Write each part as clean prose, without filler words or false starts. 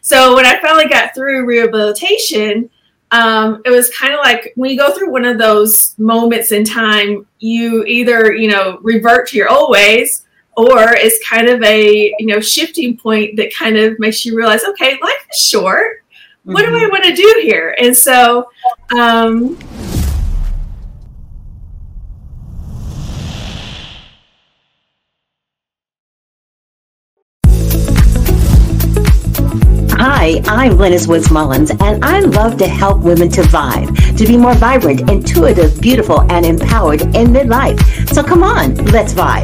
So when I finally got through rehabilitation, it was kind of like when you go through one of those moments in time, you either, revert to your old ways, or it's kind of a, shifting point that kind of makes you realize, okay, life is short. What do I want to do here? And so, Hi, I'm Lennis Woods Mullins, and I love to help women to vibe, to be more vibrant, intuitive, beautiful, and empowered in midlife. So come on, let's vibe.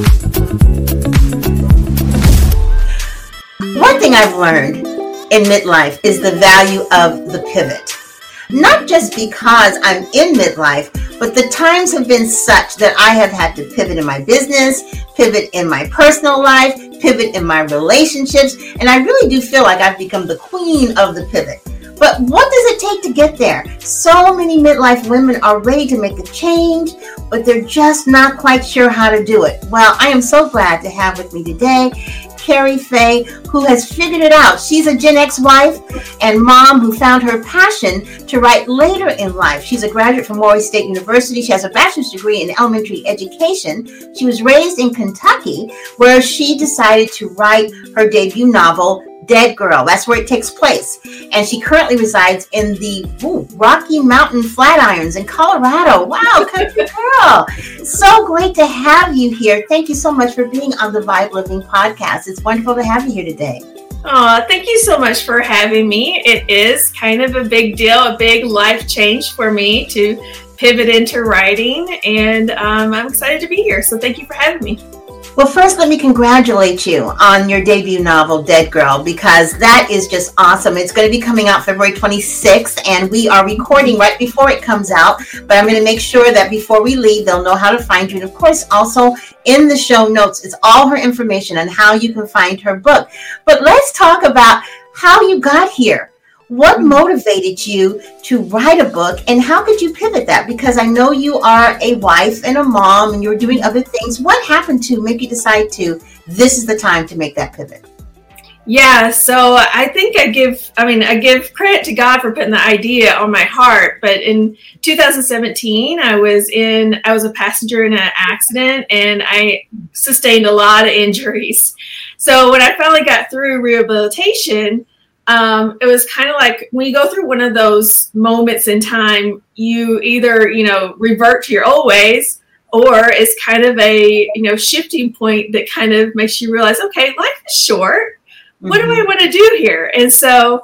One thing I've learned in midlife is the value of the pivot. Not just because I'm in midlife, but the times have been such that I have had to pivot in my business, pivot in my personal life, pivot in my relationships, and I really do feel like I've become the queen of the pivot. But what does it take to get there? So many midlife women are ready to make a change, but they're just not quite sure how to do it. Well, I am so glad to have with me today Carrie Faye, who has figured it out. She's a Gen X wife and mom who found her passion to write later in life. She's a graduate from Maury State University. She has a bachelor's degree in elementary education. She was raised in Kentucky, where she decided to write her debut novel, Dead Girl. That's where it takes place. And she currently resides in the Rocky Mountain Flatirons in Colorado. Wow, country girl. So great to have you here. Thank you so much for being on the Vibe Living podcast. It's wonderful to have you here today. Oh, thank you so much for having me. It is kind of a big deal, a big life change for me to pivot into writing. And I'm excited to be here. So thank you for having me. Well, first, let me congratulate you on your debut novel, Dead Girl, because that is just awesome. It's going to be coming out February 26th, and we are recording right before it comes out. But I'm going to make sure that before we leave, they'll know how to find you. And of course, also in the show notes is all her information on how you can find her book. But let's talk about how you got here. What motivated you to write a book, and how could you pivot that? Because I know you are a wife and a mom and you're doing other things. What happened to make you decide this is the time to make that pivot? Yeah, so I think I give credit to God for putting the idea on my heart. But in 2017, I was a passenger in an accident, and I sustained a lot of injuries. So when I finally got through rehabilitation, it was kind of like when you go through one of those moments in time, you either, revert to your old ways, or it's kind of a, shifting point that kind of makes you realize, okay, life is short. What do I want to do here? And so,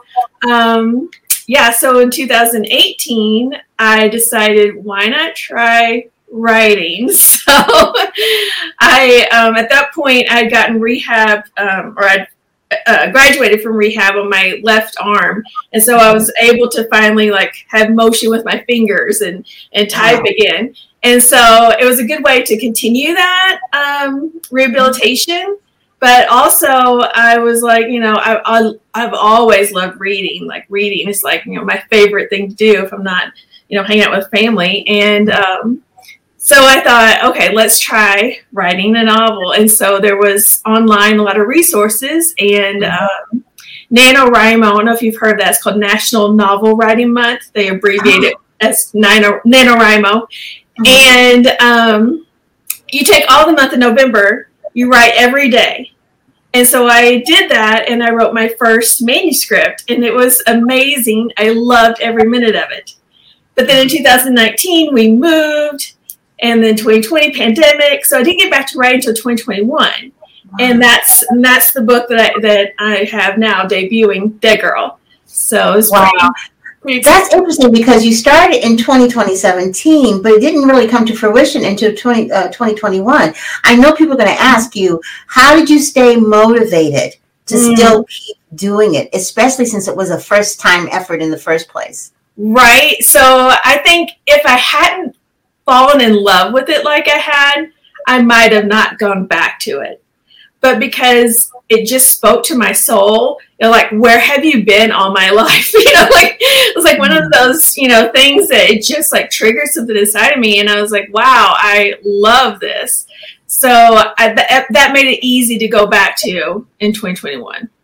so in 2018, I decided, why not try writing? So I, at that point, I'd gotten rehab, I'd graduated from rehab on my left arm, and so I was able to finally have motion with my fingers and type again. And so it was a good way to continue that rehabilitation. But also I was I've always loved reading. Reading is my favorite thing to do if I'm not hanging out with family. And so I thought, okay, let's try writing a novel. And so there was online a lot of resources, and NaNoWriMo, I don't know if you've heard of that, it's called National Novel Writing Month. They abbreviate it as NaNoWriMo. And you take all the month of November, you write every day. And so I did that, and I wrote my first manuscript, and it was amazing. I loved every minute of it. But then in 2019, we moved. And then 2020 pandemic, so I didn't get back to writing until 2021, wow. And that's the book that I have now debuting, Dead Girl. So it's pretty That's interesting because you started in 2017, but it didn't really come to fruition until 2021. I know people are going to ask you, how did you stay motivated to still keep doing it, especially since it was a first-time effort in the first place? Right. So I think if I hadn't fallen in love with it like I had, I might have not gone back to it. But because it just spoke to my soul, where have you been all my life? It was one of those, things that it just triggered something inside of me. And I was like, wow, I love this. So that made it easy to go back to in 2021.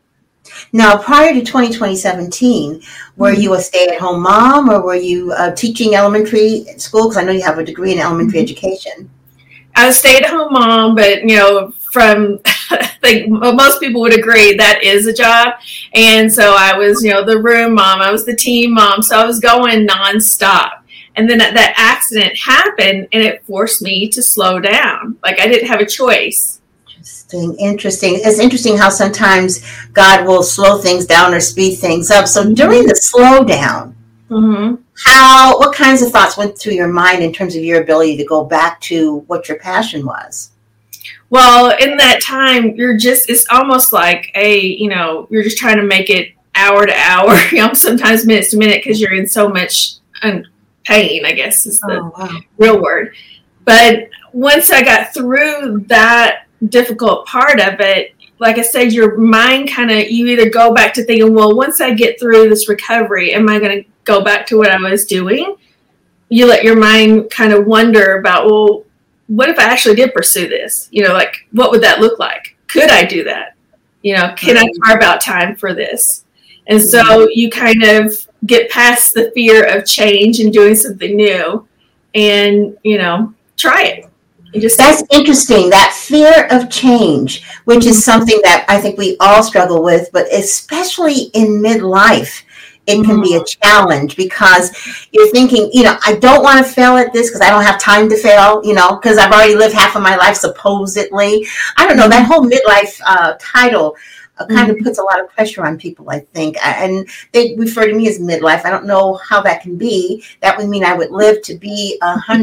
Now, prior to 2017, were you a stay-at-home mom, or were you teaching elementary school? Because I know you have a degree in elementary education. I was a stay-at-home mom, but, from, I think most people would agree that is a job. And so I was, the room mom, I was the team mom. So I was going nonstop. And then that accident happened, and it forced me to slow down. Like, I didn't have a choice. Interesting. It's interesting how sometimes God will slow things down or speed things up. So during the slowdown, what kinds of thoughts went through your mind in terms of your ability to go back to what your passion was? Well, in that time, it's almost like you're just trying to make it hour to hour, sometimes minute to minute, because you're in so much pain, I guess is the real word. But once I got through that difficult part of it, like I said, your mind you either go back to thinking, well, once I get through this recovery, am I going to go back to what I was doing? You let your mind kind of wonder about, well, what if I actually did pursue this? What would that look like? Could I do that? Can I carve out time for this? And so you kind of get past the fear of change and doing something new and, try it. That's interesting. That fear of change, which is something that I think we all struggle with, but especially in midlife, it can be a challenge because you're thinking, I don't want to fail at this because I don't have time to fail, because I've already lived half of my life, supposedly. I don't know, that whole midlife title kind of puts a lot of pressure on people, I think. And they refer to me as midlife. I don't know how that can be. That would mean I would live to be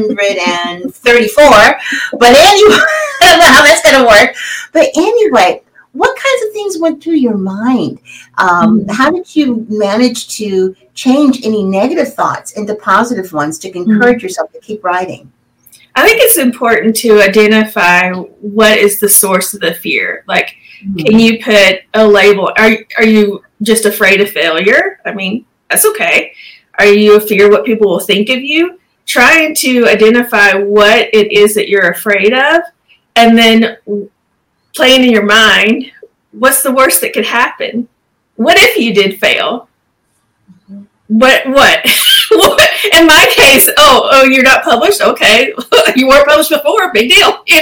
134. But anyway, I don't know how that's going to work. But anyway, what kinds of things went through your mind? How did you manage to change any negative thoughts into positive ones to encourage yourself to keep writing? I think it's important to identify what is the source of the fear. Like, can you put a label? Are you just afraid of failure? I mean, that's okay. Are you afraid of what people will think of you? Trying to identify what it is that you're afraid of, and then playing in your mind, what's the worst that could happen? What if you did fail? What? In my case, you're not published? Okay. You weren't published before, big deal. You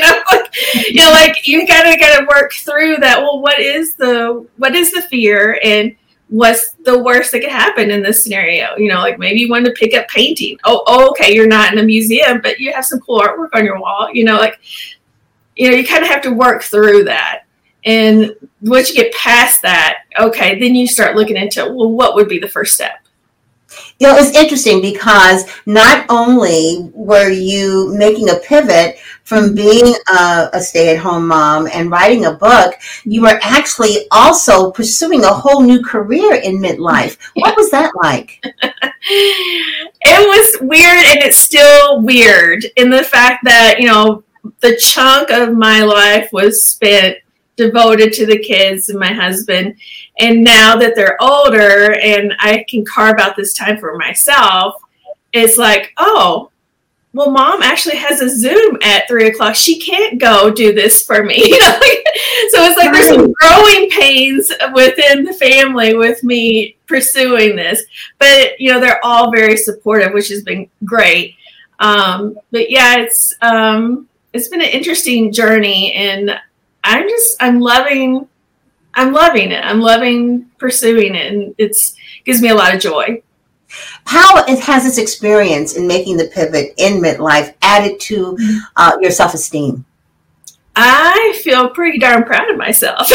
gotta work through that. Well, what is the fear, and what's the worst that could happen in this scenario? Maybe you wanted to pick up painting. Okay, you're not in a museum, but you have some cool artwork on your wall. You kind of have to work through that. And once you get past that, okay, then you start looking into, well, what would be the first step? It's interesting because not only were you making a pivot from being a stay-at-home mom and writing a book, you were actually also pursuing a whole new career in midlife. What was that like? It was weird, and it's still weird in the fact that, the chunk of my life was spent devoted to the kids and my husband. And now that they're older and I can carve out this time for myself, it's like, oh, well, mom actually has a Zoom at 3:00. She can't go do this for me. So it's like there's some growing pains within the family with me pursuing this. But, they're all very supportive, which has been great. But yeah, it's been an interesting journey, and I'm loving it. I'm loving pursuing it, and it gives me a lot of joy. How has this experience in making the pivot in midlife added to your self-esteem? I feel pretty darn proud of myself.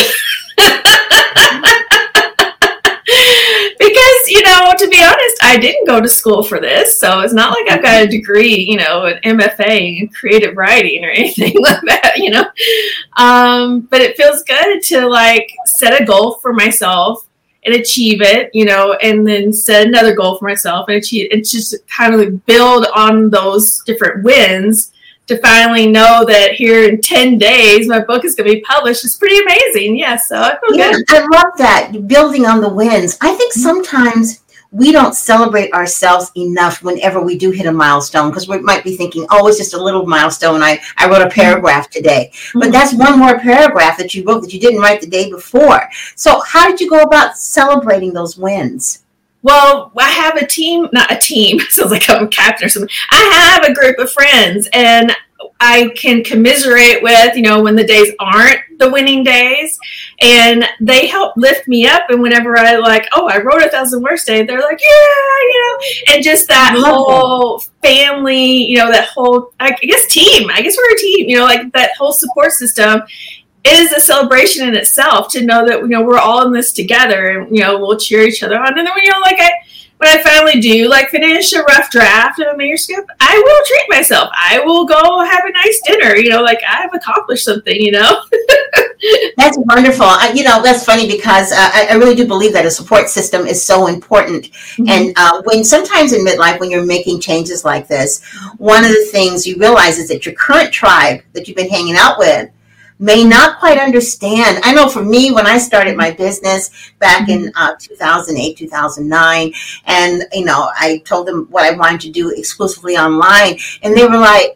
Because, to be honest, I didn't go to school for this. So it's not like I've got a degree, an MFA in creative writing or anything like that, But it feels good to set a goal for myself and achieve it, and then set another goal for myself and achieve it. It's just kind of build on those different wins to finally know that here in 10 days, my book is going to be published. It's pretty amazing. Yeah, so I feel good. I love that, building on the wins. I think sometimes we don't celebrate ourselves enough whenever we do hit a milestone, because we might be thinking, oh, it's just a little milestone. I wrote a paragraph today. But that's one more paragraph that you wrote that you didn't write the day before. So how did you go about celebrating those wins? Well, I have a team, not a team, sounds like I'm a captain or something. I have a group of friends, and I can commiserate with, when the days aren't the winning days, and they help lift me up. And whenever I I wrote 1,000 words today, they're like, yeah, and just that whole family, that whole, I guess team, I guess we're a team, that whole support system is a celebration in itself, to know that, we're all in this together, and, we'll cheer each other on. And then, when I finally do finish a rough draft of a manuscript, I will treat myself. I will go have a nice dinner, I've accomplished something, That's wonderful. That's funny, because I really do believe that a support system is so important. Mm-hmm. And when sometimes in midlife, when you're making changes like this, one of the things you realize is that your current tribe that you've been hanging out with may not quite understand. I know for me, when I started my business back in 2008, 2009, and, I told them what I wanted to do exclusively online, and they were like,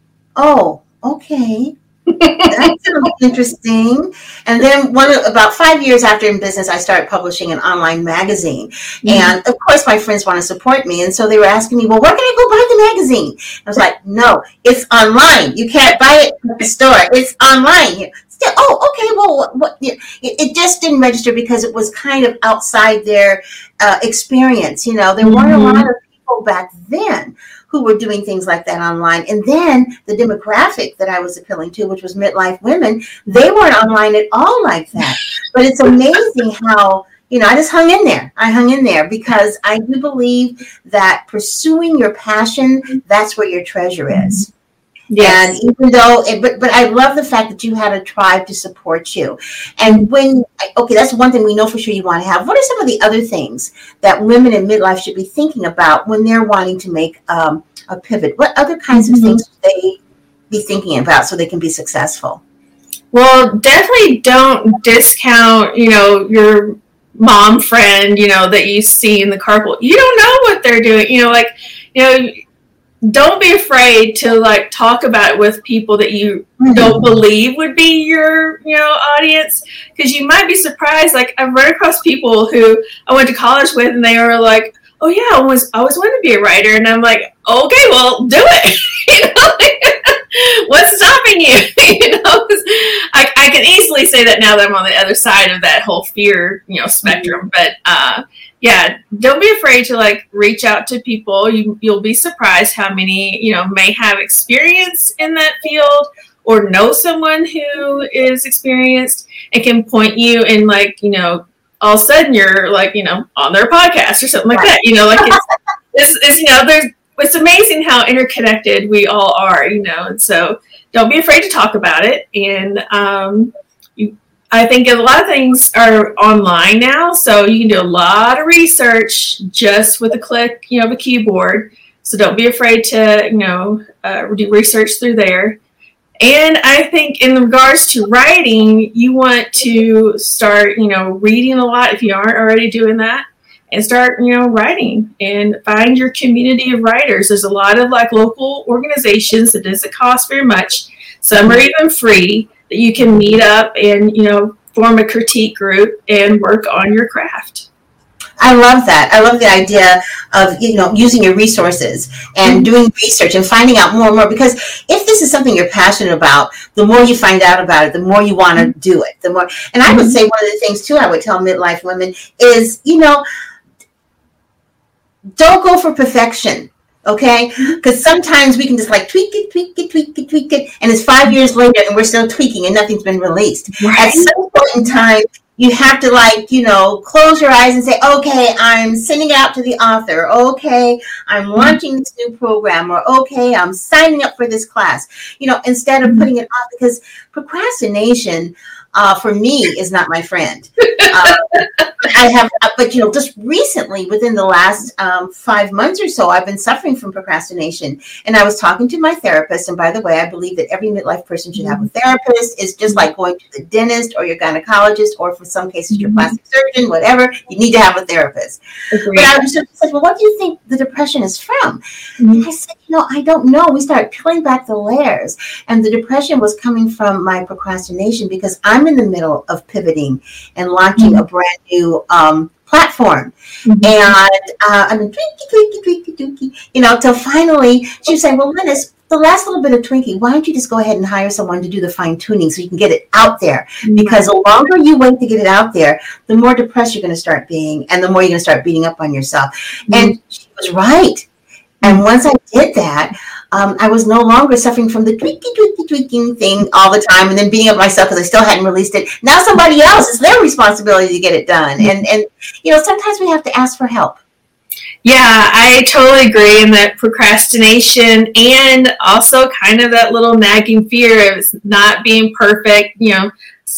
oh, okay. That sounds interesting. And then about 5 years after in business, I started publishing an online magazine. Mm-hmm. And of course, my friends want to support me. And so they were asking me, well, where can I go buy the magazine? I was like, no, it's online. You can't buy it at the store. It's online. Still, okay, well, it just didn't register because it was kind of outside their experience. There weren't a lot of people back then who were doing things like that online. And then the demographic that I was appealing to, which was midlife women, they weren't online at all like that. But it's amazing how, I just hung in there. I hung in there because I do believe that pursuing your passion, that's where your treasure is. Yes. And even though, but I love the fact that you had a tribe to support you. And that's one thing we know for sure you want to have. What are some of the other things that women in midlife should be thinking about when they're wanting to make a pivot? What other kinds of things should they be thinking about so they can be successful? Well, definitely don't discount, your mom friend, that you see in the carpool. You don't know what they're doing, don't be afraid to talk about it with people that you don't believe would be your, audience, because you might be surprised. I've run across people who I went to college with, and they were like, oh yeah, I always wanted to be a writer. And I'm like, okay, well, do it. What's stopping you? I can easily say that now that I'm on the other side of that whole fear, spectrum. But don't be afraid to reach out to people. You'll be surprised how many, may have experience in that field or know someone who is experienced and can point you in all of a sudden you're on their podcast or something like that. It's amazing how interconnected we all are, and so don't be afraid to talk about it. And I think a lot of things are online now, so you can do a lot of research just with a click, of a keyboard. So don't be afraid to, do research through there. And I think in regards to writing, you want to start, reading a lot if you aren't already doing that, and start, writing and find your community of writers. There's a lot of local organizations that doesn't cost very much. Some are even free that you can meet up and, form a critique group and work on your craft. I love that. I love the idea of, using your resources and doing research and finding out more and more, because if this is something you're passionate about, the more you find out about it, the more you want to do it, the more. And I would say one of the things too, I would tell midlife women is, don't go for perfection. Okay, because sometimes we can just tweak it, and it's 5 years later and we're still tweaking and nothing's been released. Right. At some point in time, you have to close your eyes and say, okay, I'm sending it out to the author. Okay, I'm launching this new program, or okay, I'm signing up for this class. Instead of putting it off, because procrastination for me, is not my friend. But just recently, within the last 5 months or so, I've been suffering from procrastination. And I was talking to my therapist. And by the way, I believe that every midlife person should have a therapist. It's just like going to the dentist or your gynecologist, or for some cases, your plastic surgeon, whatever. You need to have a therapist. Agreed. But I was just like, well, what do you think the depression is from? And I said, I don't know. We started peeling back the layers. And the depression was coming from my procrastination, because I'm in the middle of pivoting and launching a brand new platform. And I'm tweaky, till finally she was saying, well, Linus, the last little bit of Twinkie, why don't you just go ahead and hire someone to do the fine tuning so you can get it out there? Because the longer you wait to get it out there, the more depressed you're going to start being, and the more you're going to start beating up on yourself. And she was right. And once I did that, I was no longer suffering from the tweaking thing all the time, and then beating up myself because I still hadn't released it. Now somebody else, it's their responsibility to get it done. And sometimes we have to ask for help. Yeah, I totally agree. And that procrastination, and also kind of that little nagging fear of not being perfect, again,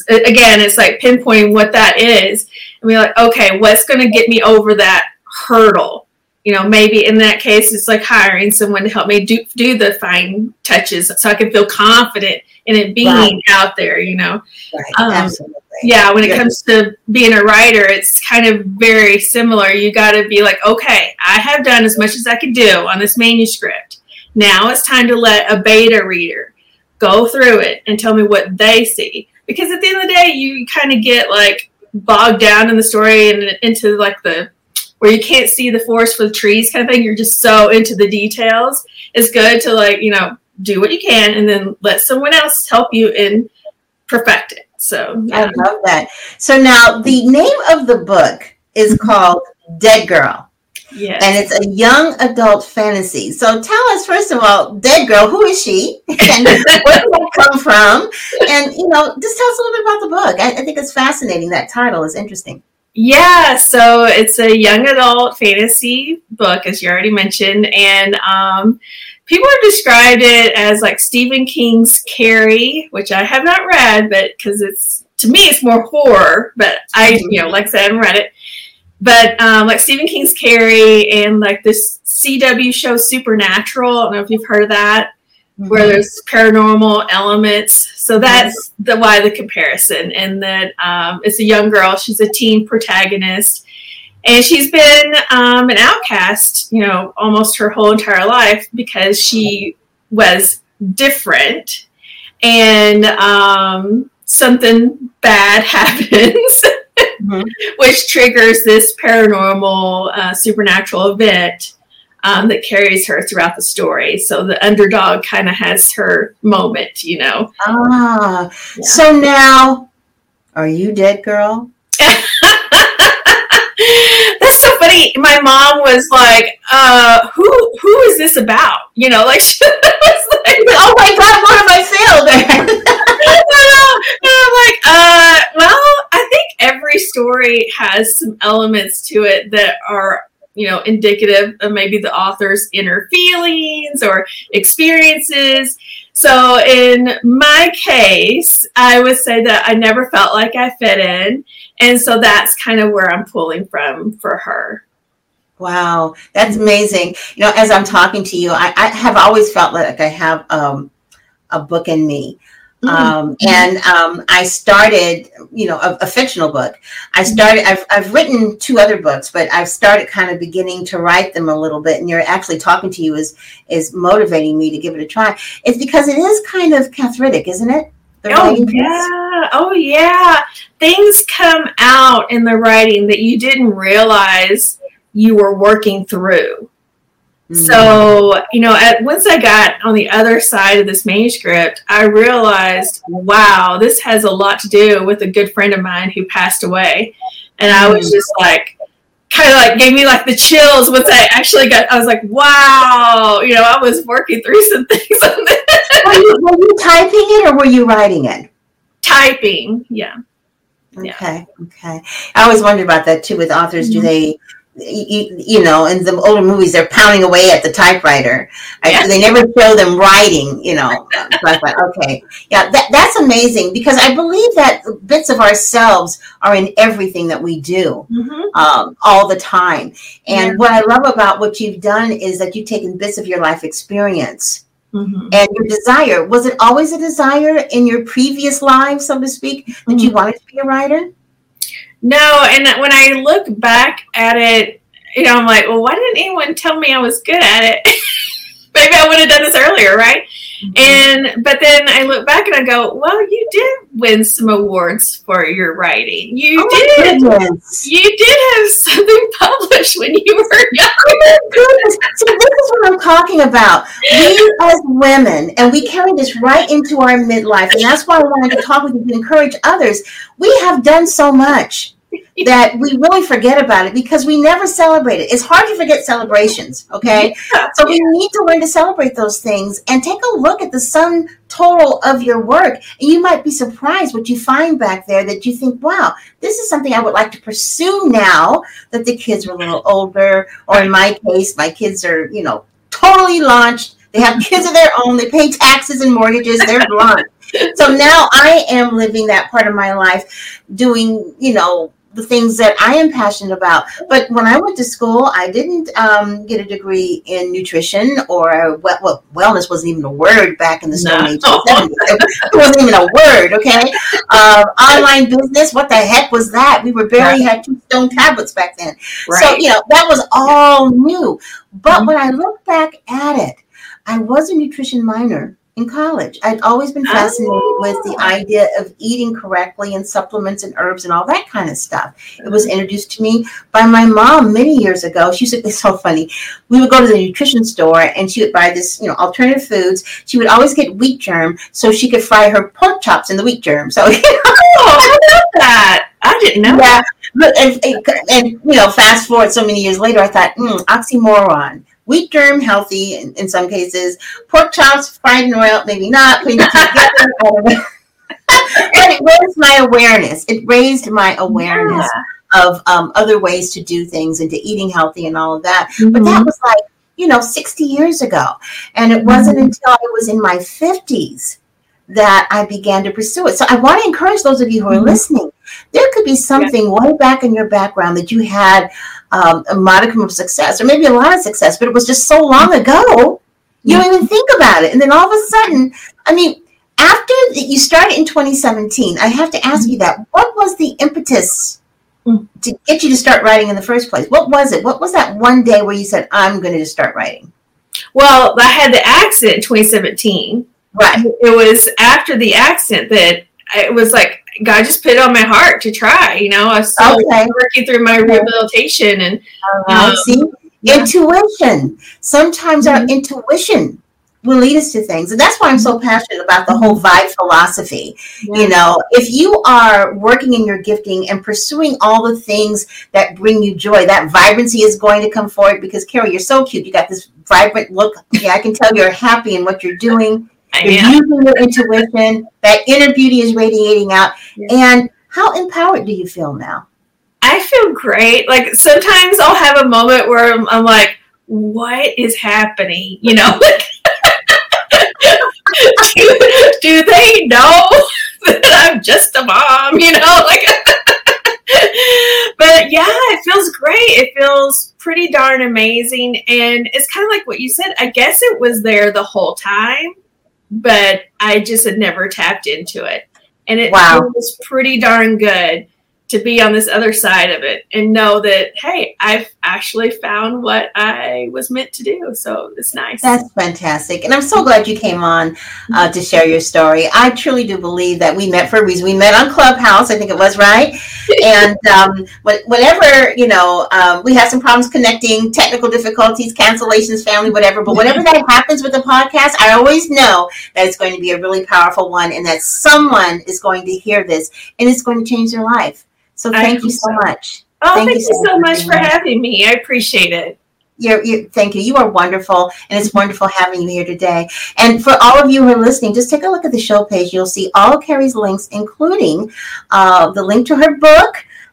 it's like pinpointing what that is. And we're like, okay, what's going to get me over that hurdle? Maybe in that case, it's like hiring someone to help me do the fine touches so I can feel confident in it being out there, Right. Absolutely. Yeah, when it comes to being a writer, it's kind of very similar. You got to be like, okay, I have done as much as I could do on this manuscript. Now it's time to let a beta reader go through it and tell me what they see. Because at the end of the day, you kind of get like bogged down in the story and into like where you can't see the forest for the trees kind of thing. You're just so into the details. It's good to do what you can and then let someone else help you and perfect it. So yeah. I love that. So now the name of the book is called Dead Girl. Yes. And it's a young adult fantasy. So tell us, first of all, Dead Girl, who is she? And where did that come from? And, just tell us a little bit about the book. I think it's fascinating. That title is interesting. Yeah, so it's a young adult fantasy book, as you already mentioned, and people have described it as like Stephen King's Carrie, which I have not read, but because to me it's more horror, but I like I said, I haven't read it, but like Stephen King's Carrie and like this CW show Supernatural. I don't know if you've heard of that. Where there's paranormal elements. So that's why the comparison. And that it's a young girl. She's a teen protagonist. And she's been an outcast, almost her whole entire life because she was different. And something bad happens, which triggers this paranormal supernatural event. That carries her throughout the story. So the underdog kind of has her moment, Yeah. So now, are you Dead Girl? That's so funny. My mom was like, who is this about? She was like, oh my God, what have I failed? And I'm like, well, I think every story has some elements to it that are indicative of maybe the author's inner feelings or experiences. So in my case, I would say that I never felt like I fit in. And so that's kind of where I'm pulling from for her. Wow, that's amazing. As I'm talking to you, I have always felt like I have a book in me. I started, a fictional book. I've written 2 other books, but I've started kind of beginning to write them a little bit. And you're actually talking to you is motivating me to give it a try. It's because it is kind of cathartic, isn't it? Oh yeah. Things come out in the writing that you didn't realize you were working through. So, once I got on the other side of this manuscript, I realized, wow, this has a lot to do with a good friend of mine who passed away. And I was just like, kind of like gave me like the chills once I actually I was like, wow, I was working through some things on this. Were you typing it or were you writing it? Typing, yeah. Okay. I always wondered about that too with authors. Do they you know, in the older movies, they're pounding away at the typewriter. Yeah. They never show them writing, you know. So I thought, okay, yeah, that's amazing, because I believe that bits of ourselves are in everything that we do, all the time. And what I love about what you've done is that you've taken bits of your life experience and your desire. Was it always a desire in your previous lives, so to speak, that you wanted to be a writer? No, and when I look back at it, you know, I'm like, well, why didn't anyone tell me I was good at it? Maybe I would have done this earlier, right? But then I look back and I go, well, you did win some awards for your writing. You did. Goodness. You did have something published when you were young. Oh my goodness. So this is what I'm talking about. We as women, and we carry this right into our midlife, and that's why I wanted to talk with you to encourage others. We have done so much that we really forget about it because we never celebrate it. It's hard to forget celebrations, okay? So we need to learn to celebrate those things and take a look at the sum total of your work. And you might be surprised what you find back there that you think, wow, this is something I would like to pursue now that the kids are a little older, or in my case, my kids are, you know, totally launched. They have kids of their own. They pay taxes and mortgages. They're launched. So now I am living that part of my life, doing, you know, the things that I am passionate about. But when I went to school, I didn't get a degree in nutrition, or wellness wasn't even a word back in the Stone Age. It wasn't even a word, okay? Online business, what the heck was that? We barely had 2 stone tablets back then. Right. So, you know, that was all new. But when I look back at it, I was a nutrition minor in college. I'd always been fascinated with the idea of eating correctly and supplements and herbs and all that kind of stuff. It was introduced to me by my mom many years ago. She said, it's so funny. We would go to the nutrition store and she would buy this, you know, alternative foods. She would always get wheat germ so she could fry her pork chops in the wheat germ. So, you know, I love that. I didn't know that. And, you know, fast forward so many years later, I thought, oxymoron. Wheat germ, healthy in some cases. Pork chops, fried in oil, maybe not. Putting it together. But it raised my awareness. It raised my awareness of other ways to do things and to eating healthy and all of that. But that was like, you know, 60 years ago. And it wasn't until I was in my 50s that I began to pursue it. So I want to encourage those of you who are listening. There could be something way back in your background that you had a modicum of success, or maybe a lot of success, but it was just so long ago, you don't even think about it. And then all of a sudden, I mean, after you started in 2017, I have to ask you that. What was the impetus to get you to start writing in the first place? What was it? What was that one day where you said, I'm going to just start writing? Well, I had the accident in 2017. Right. It was after the accident that it was like, God just put it on my heart to try, you know. I was still working through my rehabilitation and see, intuition. Sometimes our intuition will lead us to things. And that's why I'm so passionate about the whole vibe philosophy. You know, if you are working in your gifting and pursuing all the things that bring you joy, that vibrancy is going to come forward, because Carrie, you're so cute. You got this vibrant look. Yeah, I can tell you're happy in what you're doing. You're using your intuition. That inner beauty is radiating out. And how empowered do you feel now? I feel great. Like sometimes I'll have a moment where I'm like, what is happening? You know, do they know that I'm just a mom? You know, like, but yeah, it feels great. It feels pretty darn amazing. And it's kind of like what you said. I guess it was there the whole time, but I just had never tapped into it. And it feels pretty darn good to be on this other side of it and know that, hey, I've actually found what I was meant to do. So it's nice. That's fantastic. And I'm so glad you came on to share your story. I truly do believe that we met for a reason. We met on Clubhouse, I think it was, right? And whenever, you know, we have some problems connecting, technical difficulties, cancellations, family, whatever. But whenever that happens with the podcast, I always know that it's going to be a really powerful one and that someone is going to hear this and it's going to change their life. So thank you so much. Oh, thank you so much for having me. I appreciate it. Thank you. You are wonderful, and it's wonderful having you here today. And for all of you who are listening, just take a look at the show page. You'll see all of Carrie's links, including the link to her book,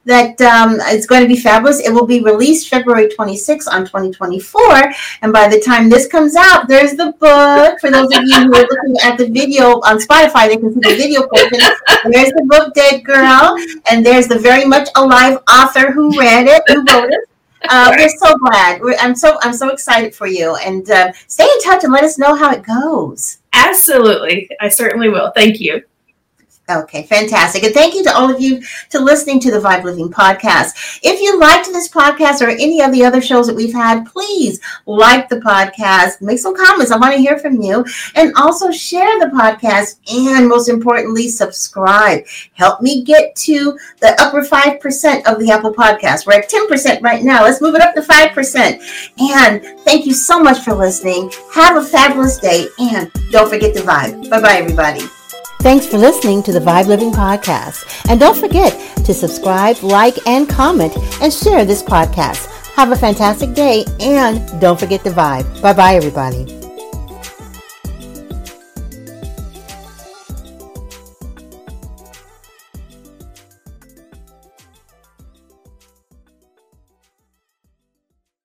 that it's going to be fabulous. It will be released February 26th on 2024. And by the time this comes out, there's the book. For those of you who are looking at the video on Spotify, they can see the video portion. There's the book, Dead Girl. And there's the very much alive author who wrote it. We're so glad. I'm so excited for you. And stay in touch and let us know how it goes. Absolutely. I certainly will. Thank you. Okay, fantastic. And thank you to all of you to listening to the Vibe Living Podcast. If you liked this podcast or any of the other shows that we've had, please like the podcast, make some comments. I want to hear from you. And also share the podcast. And most importantly, subscribe. Help me get to the upper 5% of the Apple Podcast. We're at 10% right now. Let's move it up to 5%. And thank you so much for listening. Have a fabulous day. And don't forget to vibe. Bye-bye, everybody. Thanks for listening to the Vibe Living Podcast. And don't forget to subscribe, like, and comment, and share this podcast. Have a fantastic day, and don't forget to vibe. Bye-bye, everybody.